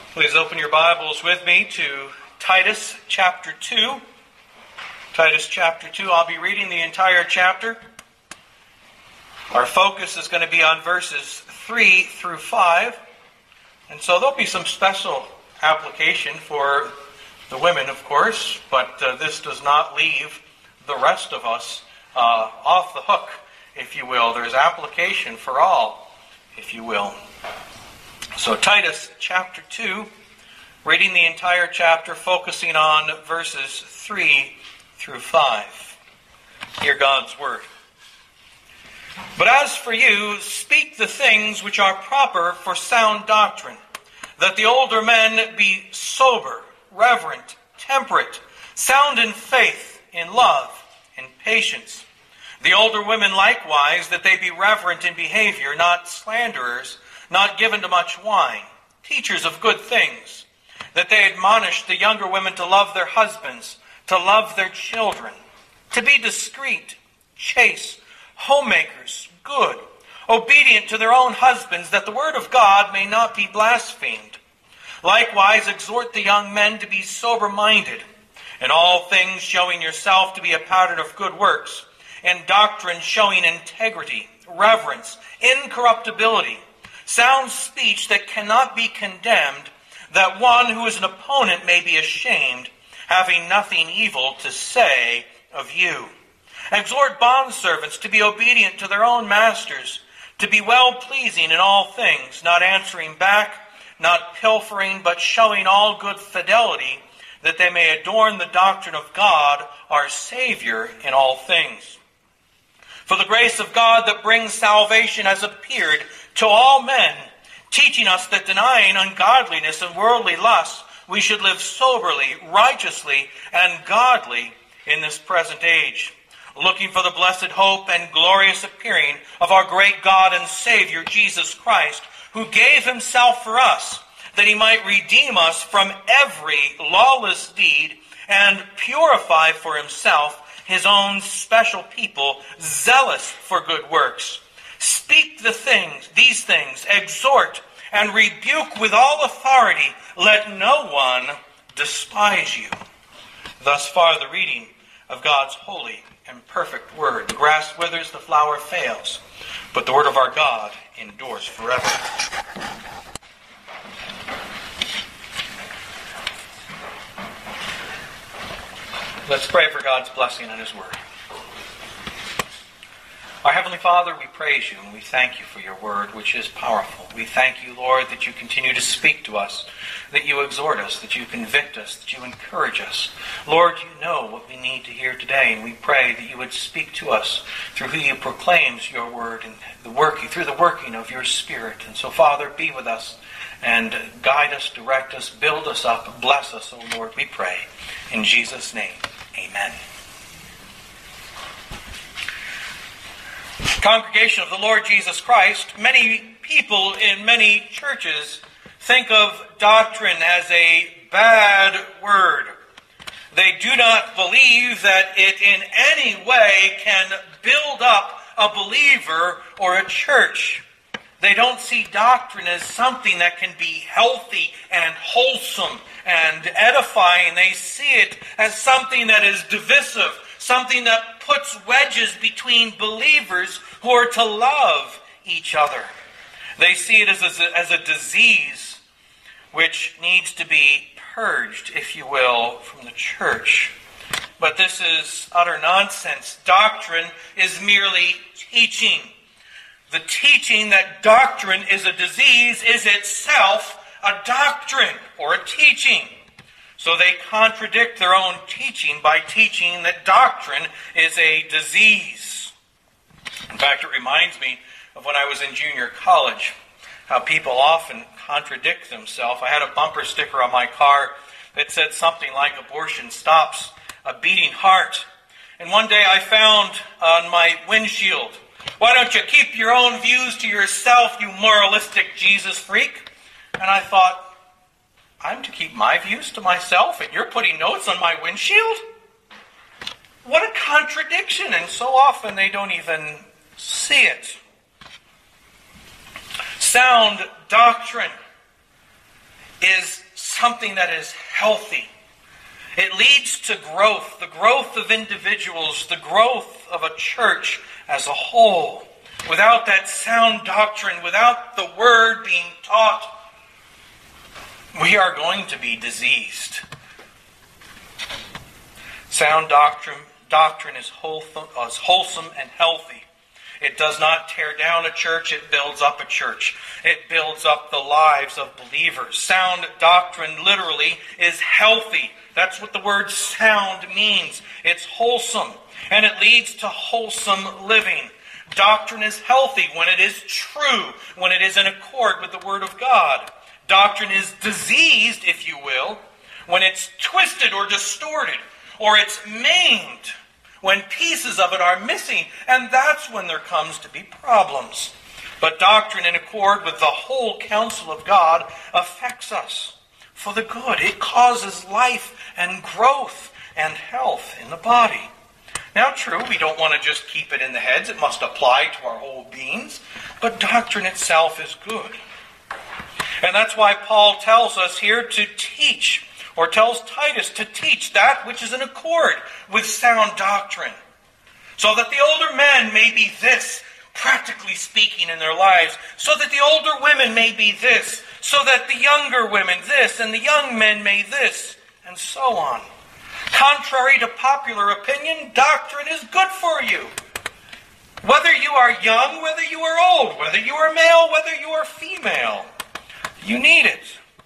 Please open your Bibles with me to Titus chapter 2. Titus chapter 2. I'll be reading the entire chapter. Our focus is going to be on verses 3 through 5. And so there'll be some special application for the women, of course, but this does not leave the rest of us off the hook, if you will. There's application for all, if you will. So Titus chapter 2, reading the entire chapter, focusing on verses 3 through 5. Hear God's word. But as for you, speak the things which are proper for sound doctrine, that the older men be sober, reverent, temperate, sound in faith, in love, in patience. The older women likewise, that they be reverent in behavior, not slanderers, not given to much wine, teachers of good things, that they admonish the younger women to love their husbands, to love their children, to be discreet, chaste, homemakers, good, obedient to their own husbands, that the word of God may not be blasphemed. Likewise, exhort the young men to be sober-minded, in all things showing yourself to be a pattern of good works, in doctrine showing integrity, reverence, incorruptibility, sound speech that cannot be condemned, that one who is an opponent may be ashamed, having nothing evil to say of you. Exhort bondservants to be obedient to their own masters, to be well-pleasing in all things, not answering back, not pilfering, but showing all good fidelity, that they may adorn the doctrine of God, our Savior, in all things. For the grace of God that brings salvation has appeared to all men, teaching us that denying ungodliness and worldly lusts, we should live soberly, righteously, and godly in this present age, looking for the blessed hope and glorious appearing of our great God and Savior, Jesus Christ, who gave himself for us, that he might redeem us from every lawless deed and purify for himself his own special people, zealous for good works. Speak these things, exhort, and rebuke with all authority. Let no one despise you. Thus far the reading of God's holy and perfect word. The grass withers, the flower fails, but the word of our God endures forever. Let's pray for God's blessing on his word. Our Heavenly Father, we praise you and we thank you for your word, which is powerful. We thank you, Lord, that you continue to speak to us, that you exhort us, that you convict us, that you encourage us. Lord, you know what we need to hear today, and we pray that you would speak to us through who you proclaims your word and through the working of your Spirit. And so, Father, be with us and guide us, direct us, build us up, bless us, O Lord, we pray. In Jesus' name, amen. Congregation of the Lord Jesus Christ, many people in many churches think of doctrine as a bad word. They do not believe that it in any way can build up a believer or a church. They don't see doctrine as something that can be healthy and wholesome and edifying. They see it as something that is divisive, something that puts wedges between believers who are to love each other. They see it as a disease which needs to be purged, if you will, from the church. But this is utter nonsense. Doctrine is merely teaching. The teaching that doctrine is a disease is itself a doctrine or a teaching. So they contradict their own teaching by teaching that doctrine is a disease. In fact, it reminds me of when I was in junior college, how people often contradict themselves. I had a bumper sticker on my car that said something like, "Abortion stops a beating heart." And one day I found on my windshield, "Why don't you keep your own views to yourself, you moralistic Jesus freak?" And I thought, I'm to keep my views to myself and you're putting notes on my windshield? What a contradiction. And so often they don't even see it. Sound doctrine is something that is healthy. It leads to growth, the growth of individuals, the growth of a church as a whole. Without that sound doctrine, without the word being taught, we are going to be diseased. Sound doctrine is wholesome and healthy. It does not tear down a church, it builds up a church. It builds up the lives of believers. Sound doctrine literally is healthy. That's what the word sound means. It's wholesome, and it leads to wholesome living. Doctrine is healthy when it is true, when it is in accord with the Word of God. Doctrine is diseased, if you will, when it's twisted or distorted, or it's maimed, when pieces of it are missing, and that's when there comes to be problems. But doctrine in accord with the whole counsel of God affects us for the good. It causes life and growth and health in the body. Now, true, we don't want to just keep it in the heads. It must apply to our whole beings. But doctrine itself is good. And that's why Paul tells us here to teach, or tells Titus to teach that which is in accord with sound doctrine, so that the older men may be this, practically speaking, in their lives, so that the older women may be this, so that the younger women this, and the young men may this, and so on. Contrary to popular opinion, doctrine is good for you. Whether you are young, whether you are old, whether you are male, whether you are female, you need it.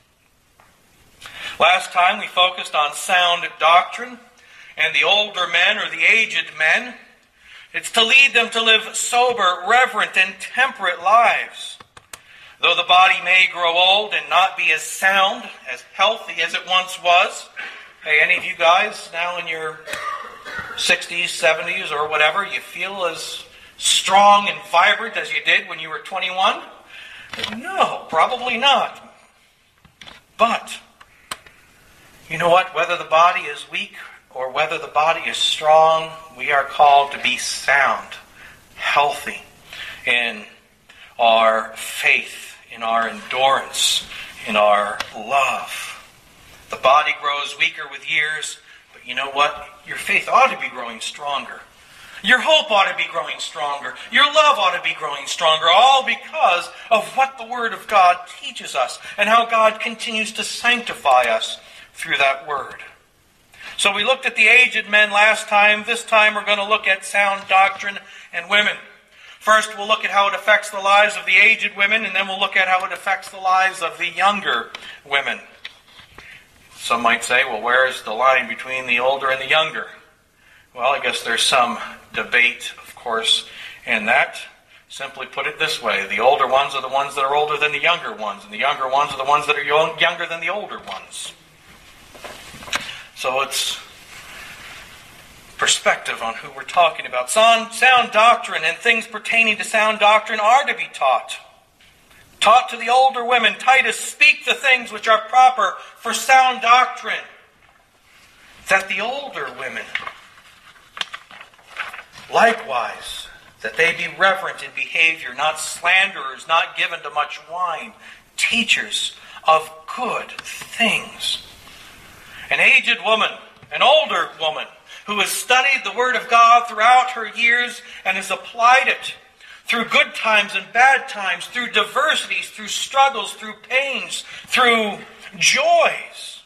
Last time we focused on sound doctrine and the older men or the aged men. It's to lead them to live sober, reverent, and temperate lives. Though the body may grow old and not be as sound, as healthy as it once was. Hey, any of you guys now in your 60s, 70s, or whatever, you feel as strong and vibrant as you did when you were 21? No, probably not. But, you know what? Whether the body is weak or whether the body is strong, we are called to be sound, healthy in our faith, in our endurance, in our love. The body grows weaker with years, but you know what? Your faith ought to be growing stronger. Your hope ought to be growing stronger. Your love ought to be growing stronger, all because of what the Word of God teaches us and how God continues to sanctify us through that Word. So we looked at the aged men last time. This time we're going to look at sound doctrine and women. First, we'll look at how it affects the lives of the aged women, and then we'll look at how it affects the lives of the younger women. Some might say, well, where is the line between the older and the younger? Well, I guess there's some debate, of course, in that. Simply put it this way: the older ones are the ones that are older than the younger ones, and the younger ones are the ones that are younger than the older ones. So it's perspective on who we're talking about. Sound doctrine and things pertaining to sound doctrine are to be taught. Taught to the older women. Titus, speak the things which are proper for sound doctrine, that the older women likewise, that they be reverent in behavior, not slanderers, not given to much wine, teachers of good things. An aged woman, an older woman, who has studied the Word of God throughout her years and has applied it through good times and bad times, through diversities, through struggles, through pains, through joys.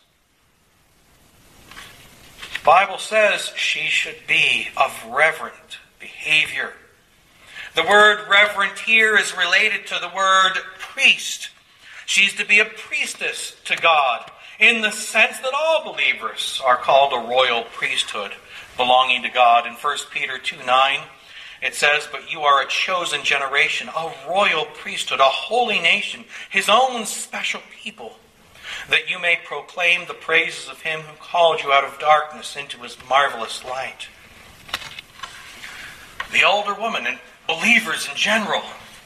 The Bible says she should be of reverent behavior. The word reverent here is related to the word priest. She's to be a priestess to God, in the sense that all believers are called a royal priesthood belonging to God. In 1 Peter 2:9, it says, "But you are a chosen generation, a royal priesthood, a holy nation, His own special people, that you may proclaim the praises of Him who called you out of darkness into His marvelous light." The older woman, and believers in general,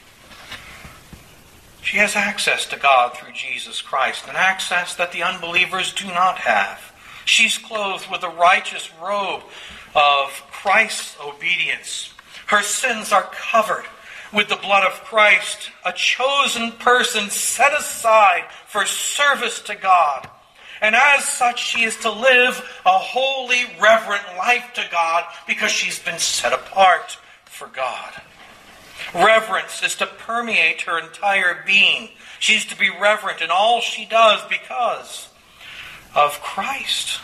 she has access to God through Jesus Christ, an access that the unbelievers do not have. She's clothed with the righteous robe of Christ's obedience. Her sins are covered with the blood of Christ, a chosen person set aside for service to God. And as such, she is to live a holy, reverent life to God because she's been set apart for God. Reverence is to permeate her entire being. She's to be reverent in all she does because of Christ.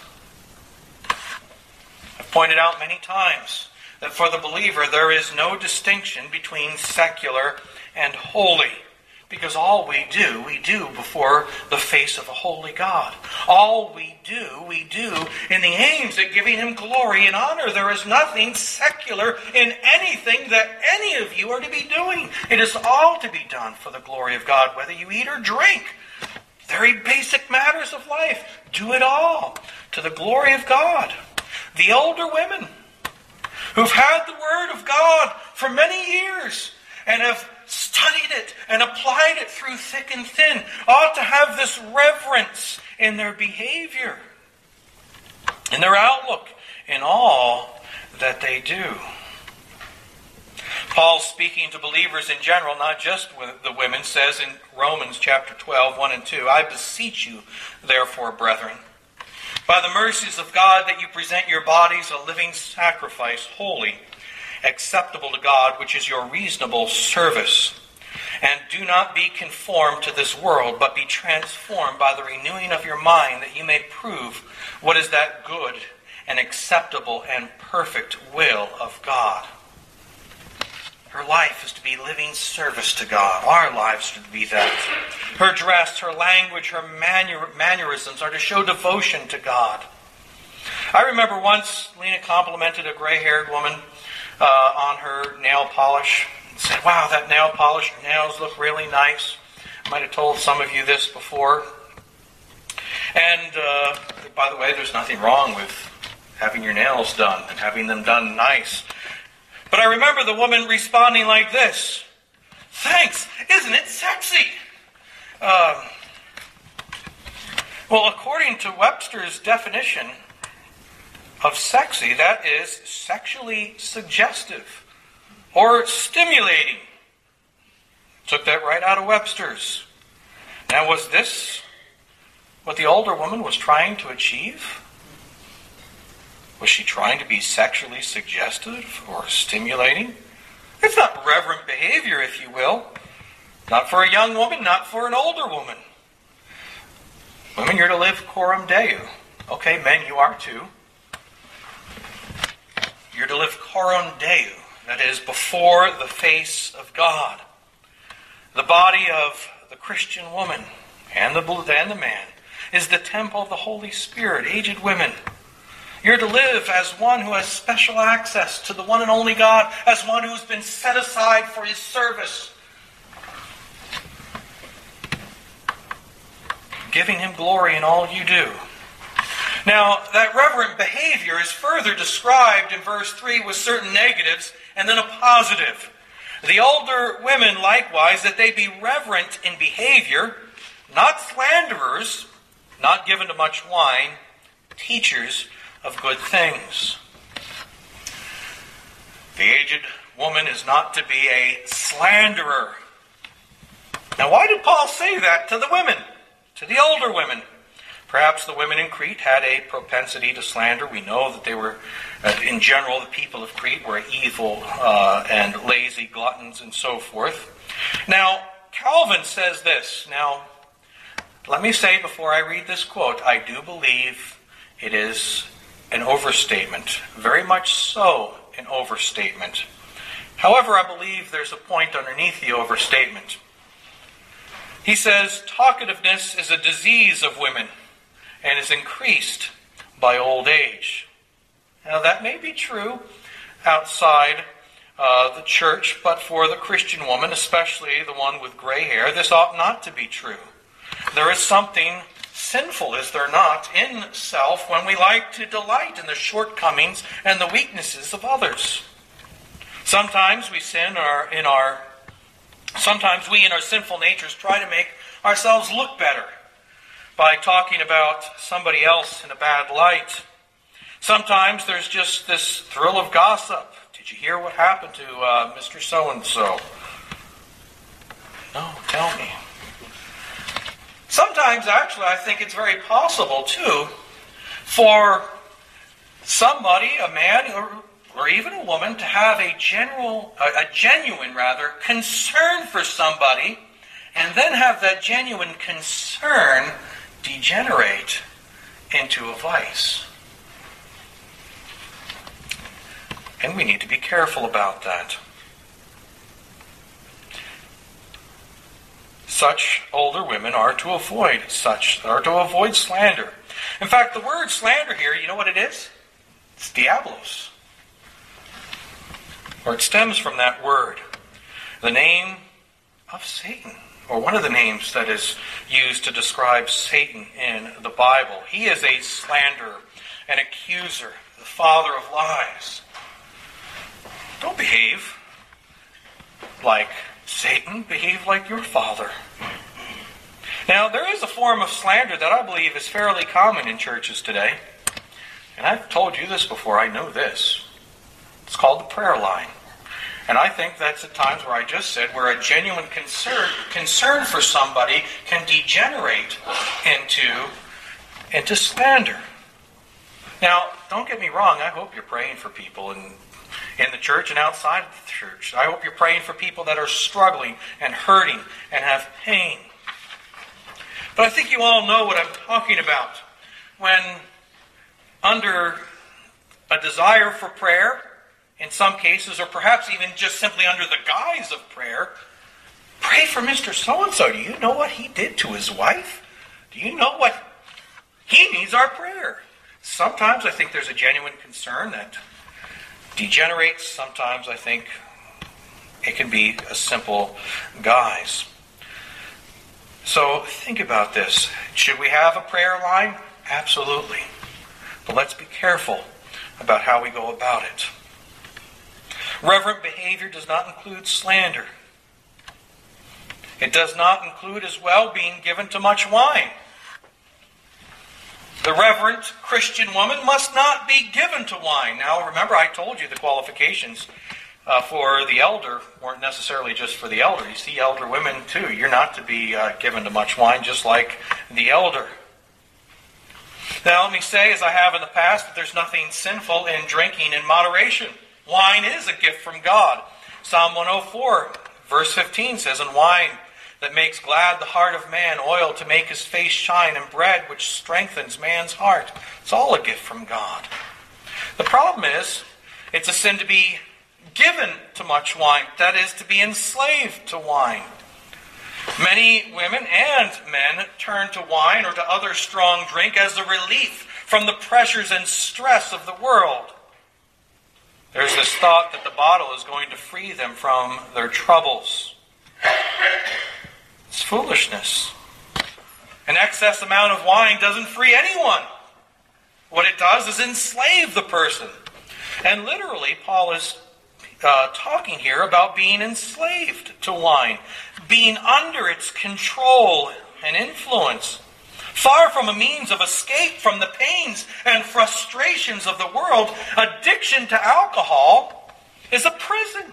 I've pointed out many times that for the believer there is no distinction between secular and holy. Because all we do before the face of a holy God. All we do in the aims at giving Him glory and honor. There is nothing secular in anything that any of you are to be doing. It is all to be done for the glory of God, whether you eat or drink. Very basic matters of life. Do it all to the glory of God. The older women who've had the Word of God for many years and have studied it and applied it through thick and thin ought to have this reverence in their behavior, in their outlook, in all that they do. Paul, speaking to believers in general, not just the women, says in Romans chapter 12, 1 and 2, I beseech you, therefore, brethren, by the mercies of God, that you present your bodies a living sacrifice, holy, acceptable to God, which is your reasonable service. And do not be conformed to this world, but be transformed by the renewing of your mind, that you may prove what is that good and acceptable and perfect will of God. Her life is to be living service to God. Our lives should be that. Her dress, her language, her mannerisms are to show devotion to God. I remember once Lena complimented a gray-haired woman on her nail polish. Said, wow, that nail polish, your nails look really nice. I might have told some of you this before. And by the way, there's nothing wrong with having your nails done and having them done nice. But I remember the woman responding like this. Thanks, isn't it sexy? Well, according to Webster's definition of sexy, that is sexually suggestive or stimulating. Took that right out of Webster's. Now, was this what the older woman was trying to achieve? Was she trying to be sexually suggestive or stimulating? It's not reverent behavior, if you will. Not for a young woman, not for an older woman. Women, you're to live coram Deo. Okay, men, you are too. You're to live coram Deo. That is, before the face of God. The body of the Christian woman and the man is the temple of the Holy Spirit. Aged women, you're to live as one who has special access to the one and only God, as one who's been set aside for His service, giving Him glory in all you do. Now, that reverent behavior is further described in verse 3 with certain negatives and then a positive. The older women, likewise, that they be reverent in behavior, not slanderers, not given to much wine, teachers of good things. The aged woman is not to be a slanderer. Now, why did Paul say that to the women, to the older women? Perhaps the women in Crete had a propensity to slander. We know that they were, in general, the people of Crete were evil and lazy gluttons and so forth. Now, Calvin says this. Now, let me say before I read this quote, I do believe it is an overstatement. Very much so an overstatement. However, I believe there's a point underneath the overstatement. He says, talkativeness is a disease of women and is increased by old age. Now, that may be true outside the church, but for the Christian woman, especially the one with gray hair, this ought not to be true. There is something sinful, is there not, in self when we like to delight in the shortcomings and the weaknesses of others. Sometimes we Sometimes we in our sinful natures try to make ourselves look better by talking about somebody else in a bad light. Sometimes there's just this thrill of gossip. Did you hear what happened to Mr. So-and-so? No, tell me. Sometimes, actually, I think it's very possible, too, for somebody, a man or even a woman, to have a genuine concern for somebody, and then have that genuine concern degenerate into a vice. And we need to be careful about that. Such older women are to avoid slander. In fact, the word slander here, you know what it is? It's diabolos. Or it stems from that word. The name of Satan, or one of the names that is used to describe Satan in the Bible. He is a slanderer, an accuser, the father of lies. Don't behave like Satan, behave like your father. Now, there is a form of slander that I believe is fairly common in churches today. And I've told you this before, I know this. It's called the prayer line. And I think that's at times where I just said where a genuine concern for somebody can degenerate into slander. Now, don't get me wrong, I hope you're praying for people in the church and outside of the church. I hope you're praying for people that are struggling and hurting and have pain. But I think you all know what I'm talking about. When under a desire for prayer, in some cases, or perhaps even just simply under the guise of prayer, pray for Mr. So-and-so. Do you know what he did to his wife? Do you know what he needs our prayer? Sometimes I think there's a genuine concern that degenerates. Sometimes I think it can be a simple guise. So think about this. Should we have a prayer line? Absolutely. But let's be careful about how we go about it. Reverent behavior does not include slander. It does not include as well being given to much wine. The reverent Christian woman must not be given to wine. Now, remember, I told you the qualifications for the elder weren't necessarily just for the elder. You see elder women, too. You're not to be given to much wine, just like the elder. Now, let me say, as I have in the past, that there's nothing sinful in drinking in moderation. Wine is a gift from God. Psalm 104, verse 15 says, "And wine that makes glad the heart of man, oil to make his face shine, and bread which strengthens man's heart." It's all a gift from God. The problem is, it's a sin to be given to much wine. That is, to be enslaved to wine. Many women and men turn to wine or to other strong drink as a relief from the pressures and stress of the world. There's this thought that the bottle is going to free them from their troubles. It's foolishness. An excess amount of wine doesn't free anyone. What it does is enslave the person. And literally, Paul is talking here about being enslaved to wine, being under its control and influence. Far from a means of escape from the pains and frustrations of the world, addiction to alcohol is a prison.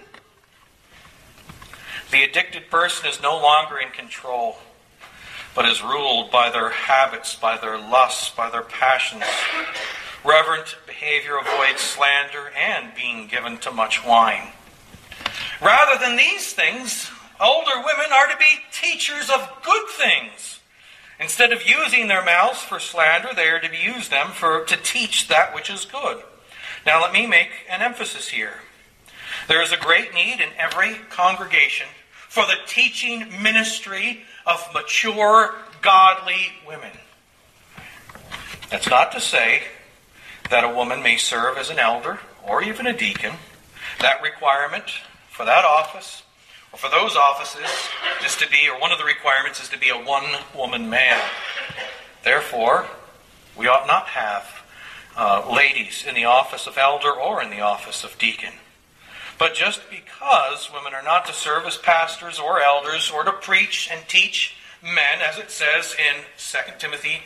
The addicted person is no longer in control, but is ruled by their habits, by their lusts, by their passions. Reverent behavior avoids slander and being given to much wine. Rather than these things, older women are to be teachers of good things. Instead of using their mouths for slander, they are to use them to teach that which is good. Now let me make an emphasis here. There is a great need in every congregation for the teaching ministry of mature, godly women. That's not to say that a woman may serve as an elder or even a deacon. That requirement for that office or for those offices is to be, or one of the requirements is to be a one-woman man. Therefore, we ought not have ladies in the office of elder or in the office of deacon. But just because women are not to serve as pastors or elders or to preach and teach men, as it says in 1 Timothy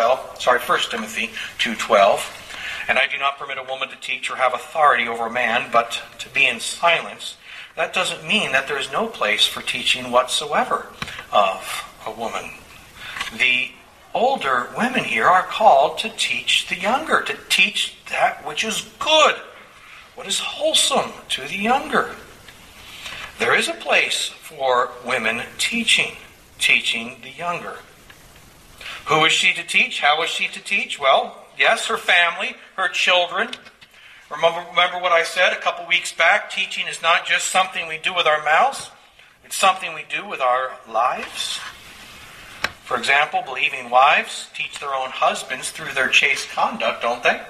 2:12, and I do not permit a woman to teach or have authority over a man, but to be in silence. that doesn't mean that there's no place for teaching whatsoever of a woman. The older women here are called to teach the younger, to teach that which is good, what is wholesome to the younger. There is a place for women teaching the younger. Who is she to teach? How is she to teach? Well, yes, her family, her children. Remember what I said a couple weeks back? Teaching is not just something we do with our mouths. It's something we do with our lives. For example, believing wives teach their own husbands through their chaste conduct, don't they?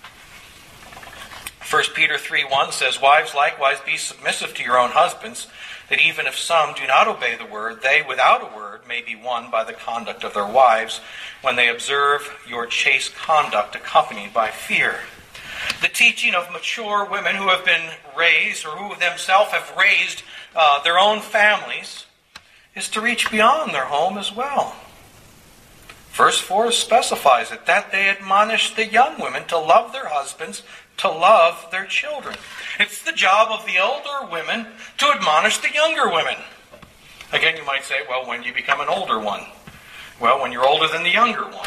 1 Peter 3:1 says, "Wives likewise be submissive to your own husbands, that even if some do not obey the word, they without a word may be won by the conduct of their wives, when they observe your chaste conduct accompanied by fear." The teaching of mature women who have been raised, or who themselves have raised their own families, is to reach beyond their home as well. Verse 4 specifies it, that they admonish the young women to love their husbands, to love their children. It's the job of the older women to admonish the younger women. Again, you might say, well, when do you become an older one? Well, when you're older than the younger one.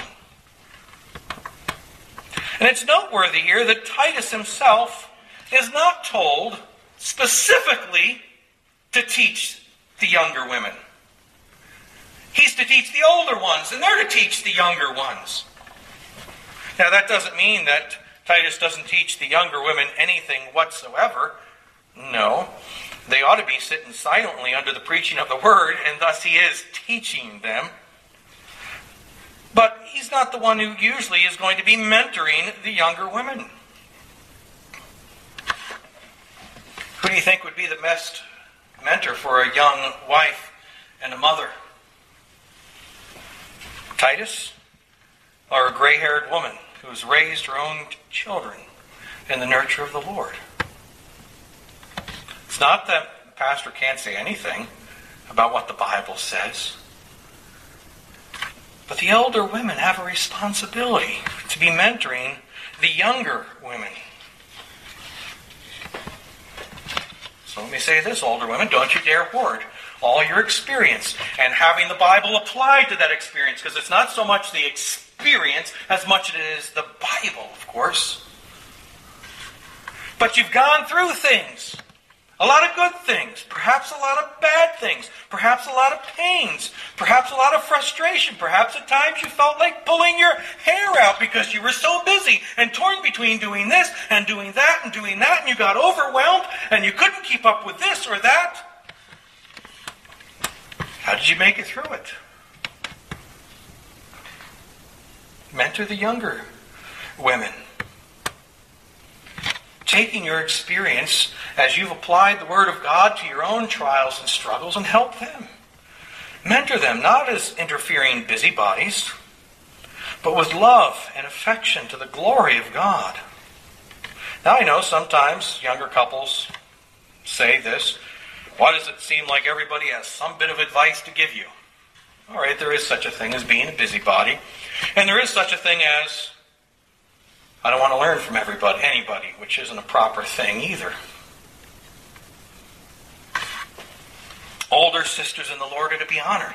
And it's noteworthy here that Titus himself is not told specifically to teach the younger women. He's to teach the older ones, and they're to teach the younger ones. Now, that doesn't mean that Titus doesn't teach the younger women anything whatsoever. No. They ought to be sitting silently under the preaching of the word, and thus he is teaching them. But he's not the one who usually is going to be mentoring the younger women. Who do you think would be the best mentor for a young wife and a mother? Titus, or a gray-haired woman who has raised her own children in the nurture of the Lord? It's not that the pastor can't say anything about what the Bible says, but the older women have a responsibility to be mentoring the younger women. So let me say this, older women, don't you dare hoard all your experience and having the Bible applied to that experience, because it's not so much the experience as much as it is the Bible, of course. But you've gone through things. A lot of good things, perhaps a lot of bad things, perhaps a lot of pains, perhaps a lot of frustration, perhaps at times you felt like pulling your hair out because you were so busy and torn between doing this and doing that and doing that, and you got overwhelmed and you couldn't keep up with this or that. How did you make it through it? Mentor the younger women. Taking your experience as you've applied the Word of God to your own trials and struggles, and help them. Mentor them, not as interfering busybodies, but with love and affection to the glory of God. Now I know sometimes younger couples say this, why does it seem like everybody has some bit of advice to give you? All right, there is such a thing as being a busybody, and there is such a thing as I don't want to learn from anybody, which isn't a proper thing either. Older sisters in the Lord are to be honored.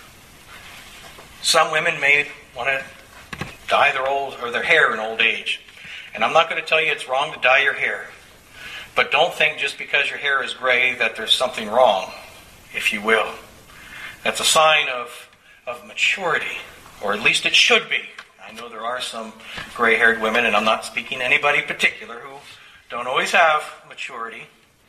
Some women may want to dye their hair in old age. And I'm not going to tell you it's wrong to dye your hair. But don't think just because your hair is gray that there's something wrong, if you will. That's a sign of maturity, or at least it should be. I know there are some gray-haired women, and I'm not speaking to anybody particular, who don't always have maturity.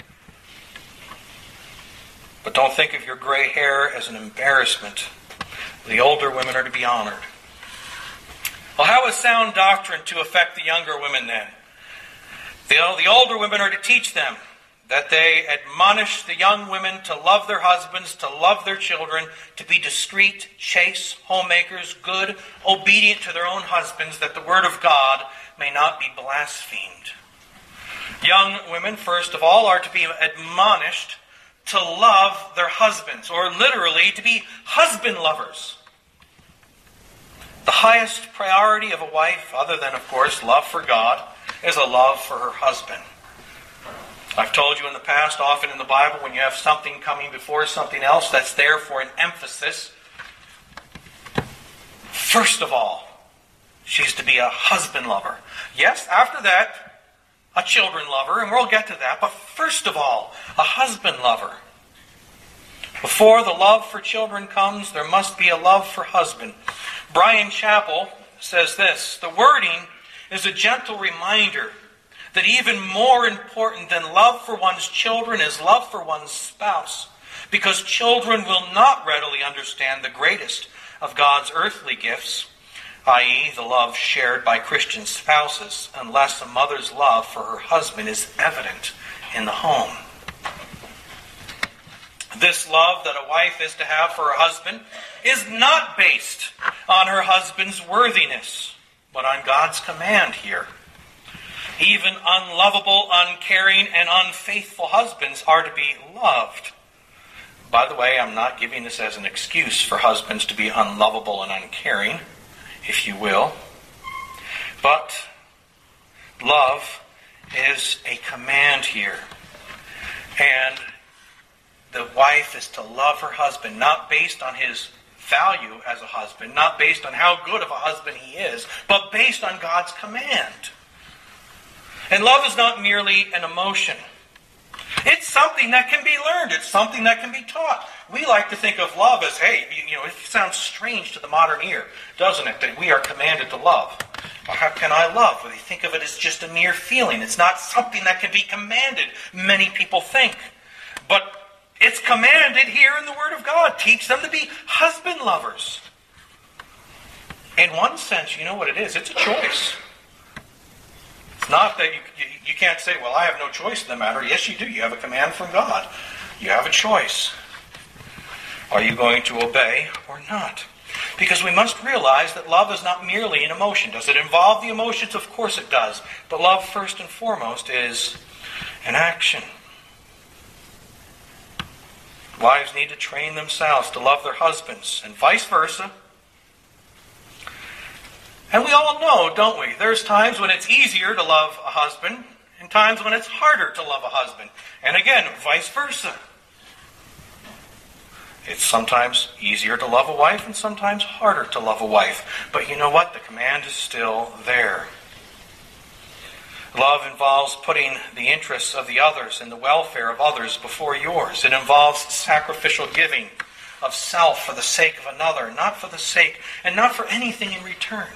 But don't think of your gray hair as an embarrassment. The older women are to be honored. Well, how is sound doctrine to affect the younger women then? The older women are to teach them that they admonish the young women to love their husbands, to love their children, to be discreet, chaste, homemakers, good, obedient to their own husbands, that the word of God may not be blasphemed. Young women, first of all, are to be admonished to love their husbands, or literally to be husband lovers. The highest priority of a wife, other than, of course, love for God, is a love for her husband. I've told you in the past, often in the Bible, when you have something coming before something else, that's there for an emphasis. First of all, she's to be a husband lover. Yes, after that, a children lover, and we'll get to that. But first of all, a husband lover. Before the love for children comes, there must be a love for husband. Brian Chappell says this: the wording is a gentle reminder that even more important than love for one's children is love for one's spouse, because children will not readily understand the greatest of God's earthly gifts, i.e., the love shared by Christian spouses, unless a mother's love for her husband is evident in the home. This love that a wife is to have for her husband is not based on her husband's worthiness, but on God's command here. Even unlovable, uncaring, and unfaithful husbands are to be loved. By the way, I'm not giving this as an excuse for husbands to be unlovable and uncaring, if you will. But love is a command here. And the wife is to love her husband, not based on his value as a husband, not based on how good of a husband he is, but based on God's command. And love is not merely an emotion. It's something that can be learned. It's something that can be taught. We like to think of love as, hey, it sounds strange to the modern ear, doesn't it, that we are commanded to love. Well, how can I love? Well, they think of it as just a mere feeling. It's not something that can be commanded, many people think. But it's commanded here in the Word of God. Teach them to be husband lovers. In one sense, you know what it is? It's a choice. It's not that you can't say, well, I have no choice in the matter. Yes, you do. You have a command from God. You have a choice. Are you going to obey or not? Because we must realize that love is not merely an emotion. Does it involve the emotions? Of course it does. But love, first and foremost, is an action. Wives need to train themselves to love their husbands, and vice versa. And we all know, don't we? There's times when it's easier to love a husband, and times when it's harder to love a husband. And again, vice versa. It's sometimes easier to love a wife, and sometimes harder to love a wife. But you know what? The command is still there. Love involves putting the interests of the others and the welfare of others before yours. It involves sacrificial giving of self for the sake of another, not for the sake and not for anything in return.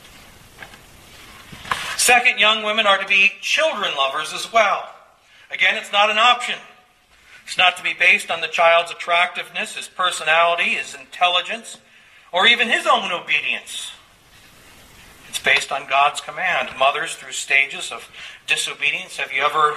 Second, young women are to be children lovers as well. Again, it's not an option. It's not to be based on the child's attractiveness, his personality, his intelligence, or even his own obedience. It's based on God's command. Mothers, through stages of disobedience, have you ever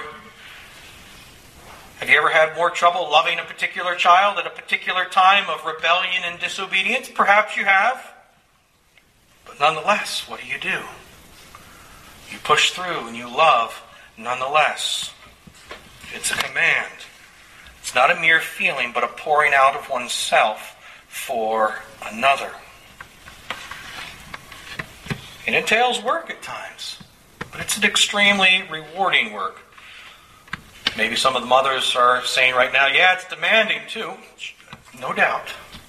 had more trouble loving a particular child at a particular time of rebellion and disobedience? Perhaps you have. But nonetheless, what do? You push through and you love nonetheless. It's a command. It's not a mere feeling, but a pouring out of oneself for another. It entails work at times, but it's an extremely rewarding work. Maybe some of the mothers are saying right now, yeah, it's demanding too. No doubt.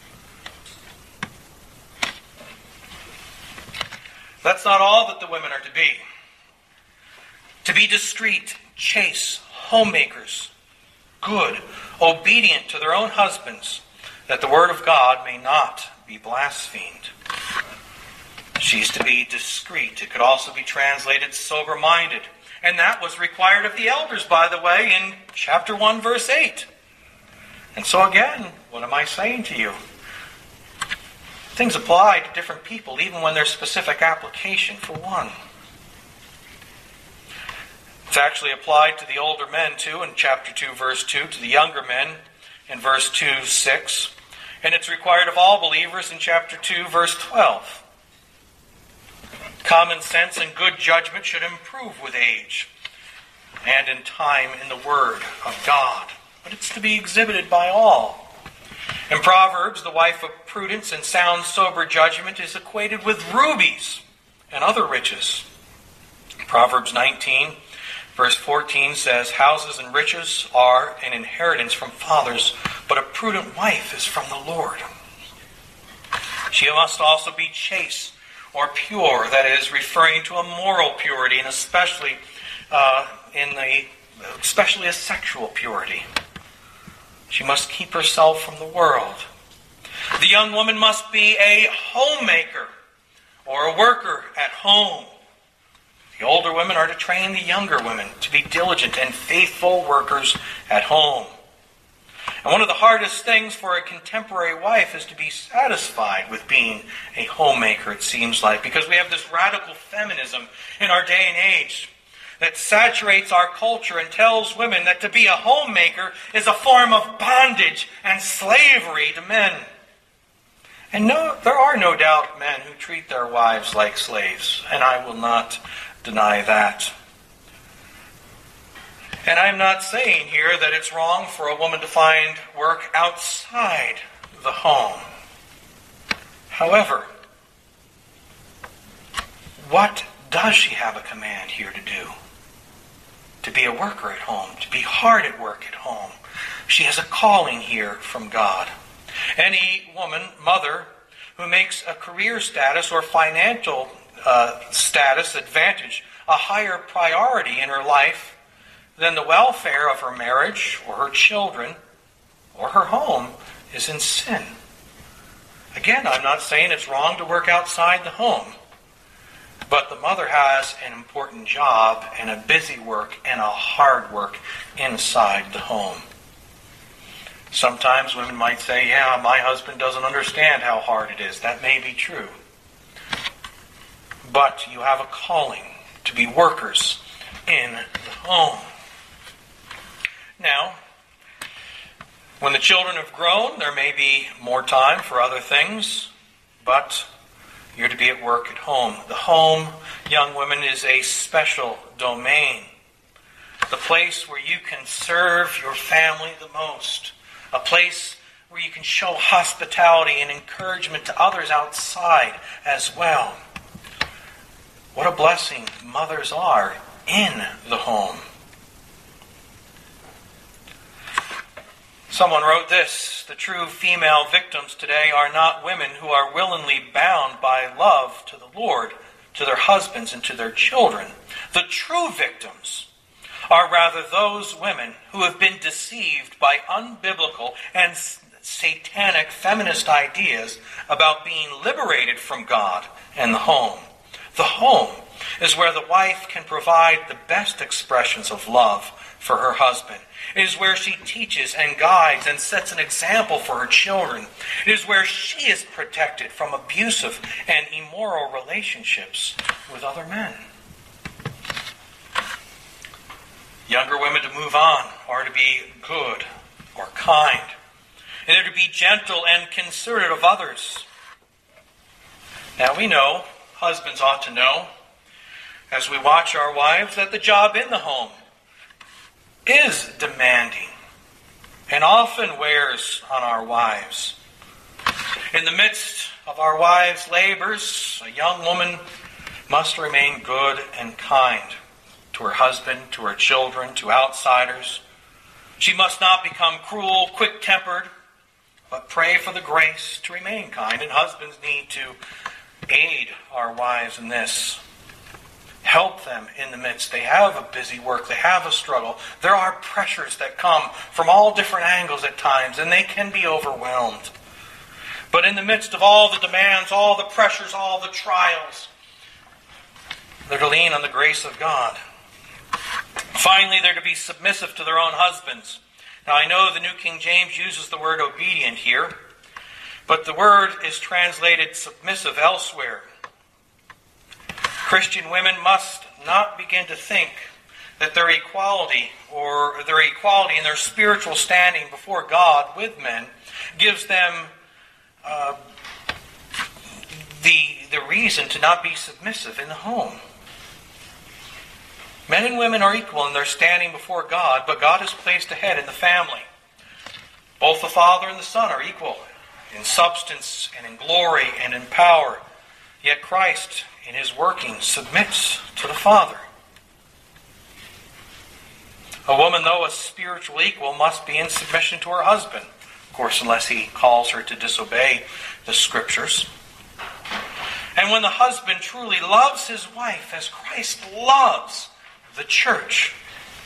That's not all that the women are to be. To be discreet, chaste, homemakers, good, obedient to their own husbands, that the word of God may not be blasphemed. She's to be discreet. It could also be translated sober-minded. And that was required of the elders, by the way, in chapter 1, verse 8. And so again, what am I saying to you? Things apply to different people, even when there's specific application for one. It's actually applied to the older men, too, in chapter 2, verse 2, to the younger men in verse 2, 6. And it's required of all believers in chapter 2, verse 12. Common sense and good judgment should improve with age and in time in the Word of God. But it's to be exhibited by all. In Proverbs, the wife of prudence and sound, sober judgment is equated with rubies and other riches. Proverbs 19, Verse 14 says, houses and riches are an inheritance from fathers, but a prudent wife is from the Lord. She must also be chaste or pure, that is, referring to a moral purity, and especially a sexual purity. She must keep herself from the world. The young woman must be a homemaker or a worker at home. The older women are to train the younger women to be diligent and faithful workers at home. And one of the hardest things for a contemporary wife is to be satisfied with being a homemaker, it seems like, because we have this radical feminism in our day and age that saturates our culture and tells women that to be a homemaker is a form of bondage and slavery to men. And no, there are no doubt men who treat their wives like slaves, and I will not deny that. And I'm not saying here that it's wrong for a woman to find work outside the home. However, what does she have a command here to do? To be a worker at home, to be hard at work at home. She has a calling here from God. Any woman, mother, who makes a career status or financial status advantage a higher priority in her life than the welfare of her marriage or her children or her home is in sin. Again, I'm not saying it's wrong to work outside the home, but the mother has an important job and a busy work and a hard work inside the home. Sometimes women might say, yeah, my husband doesn't understand how hard it is. That may be true. But you have a calling to be workers in the home. Now, when the children have grown, there may be more time for other things, but you're to be at work at home. The home, young women, is a special domain. The place where you can serve your family the most. A place where you can show hospitality and encouragement to others outside as well. What a blessing mothers are in the home. Someone wrote this: the true female victims today are not women who are willingly bound by love to the Lord, to their husbands, and to their children. The true victims are rather those women who have been deceived by unbiblical and satanic feminist ideas about being liberated from God and the home. The home is where the wife can provide the best expressions of love for her husband. It is where she teaches and guides and sets an example for her children. It is where she is protected from abusive and immoral relationships with other men. Younger women to move on are to be good or kind. And they're to be gentle and considerate of others. Now we know, husbands ought to know, as we watch our wives, that the job in the home is demanding and often wears on our wives. In the midst of our wives' labors, a young woman must remain good and kind to her husband, to her children, to outsiders. She must not become cruel, quick-tempered, but pray for the grace to remain kind. And husbands need to aid our wives in this. Help them in the midst. They have a busy work. They have a struggle. There are pressures that come from all different angles at times, and they can be overwhelmed. But in the midst of all the demands, all the pressures, all the trials, they're to lean on the grace of God. Finally, they're to be submissive to their own husbands. Now, I know the New King James uses the word obedient here, but the word is translated submissive elsewhere. Christian women must not begin to think that their equality in their spiritual standing before God with men gives them the reason to not be submissive in the home. Men and women are equal in their standing before God, but God has placed a head in the family. Both the Father and the Son are equal in substance and in glory and in power. Yet Christ, in his working, submits to the Father. A woman, though a spiritual equal, must be in submission to her husband. Of course, unless he calls her to disobey the Scriptures. And when the husband truly loves his wife as Christ loves the church,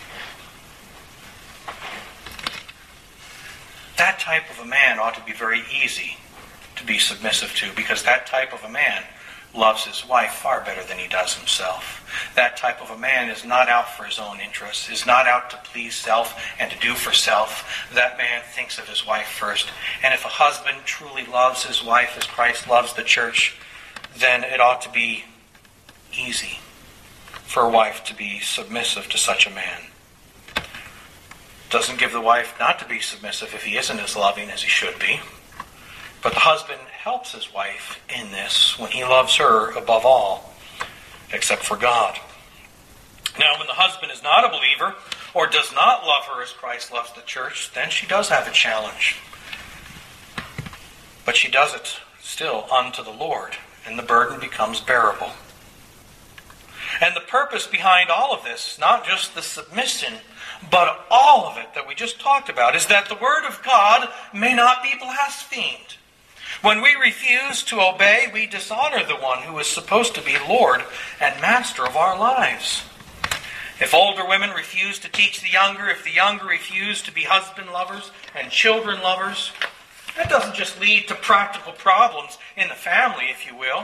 that type of a man ought to be very easy to be submissive to, because that type of a man loves his wife far better than he does himself. That type of a man is not out for his own interests, is not out to please self and to do for self. That man thinks of his wife first. And if a husband truly loves his wife as Christ loves the church, then it ought to be easy for a wife to be submissive to such a man. Doesn't give the wife not to be submissive if he isn't as loving as he should be. But the husband helps his wife in this when he loves her above all, except for God. Now, when the husband is not a believer or does not love her as Christ loves the church, then she does have a challenge. But she does it still unto the Lord, and the burden becomes bearable. And the purpose behind all of this, not just the submission, but all of it that we just talked about, is that the Word of God may not be blasphemed. When we refuse to obey, we dishonor the one who is supposed to be Lord and Master of our lives. If older women refuse to teach the younger, if the younger refuse to be husband lovers and children lovers, that doesn't just lead to practical problems in the family, if you will.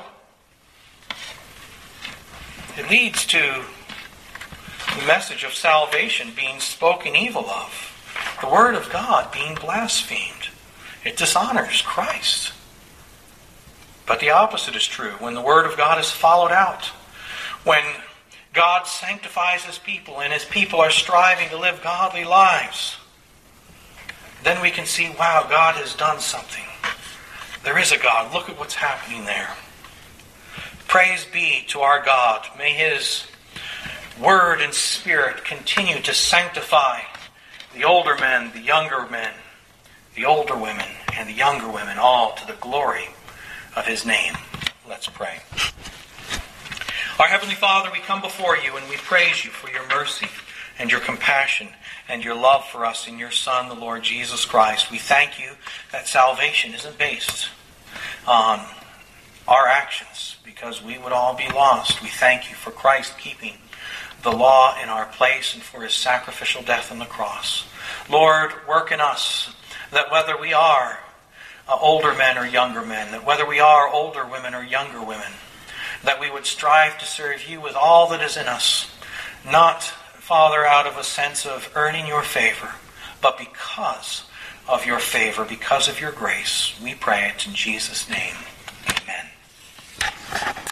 It leads to the message of salvation being spoken evil of, the Word of God being blasphemed. It dishonors Christ. But the opposite is true. When the Word of God is followed out, when God sanctifies His people and His people are striving to live godly lives, then we can see, wow, God has done something. There is a God. Look at what's happening there. Praise be to our God. May His Word and Spirit continue to sanctify the older men, the younger men, the older women, and the younger women, all to the glory of His name. Let's pray. Our Heavenly Father, we come before You and we praise You for Your mercy and Your compassion and Your love for us in Your Son, the Lord Jesus Christ. We thank You that salvation isn't based on our actions, because we would all be lost. We thank You for Christ keeping the law in our place and for His sacrificial death on the cross. Lord, work in us that whether we are older men or younger men, that whether we are older women or younger women, that we would strive to serve You with all that is in us, not, Father, out of a sense of earning Your favor, but because of Your favor, because of Your grace. We pray it in Jesus' name.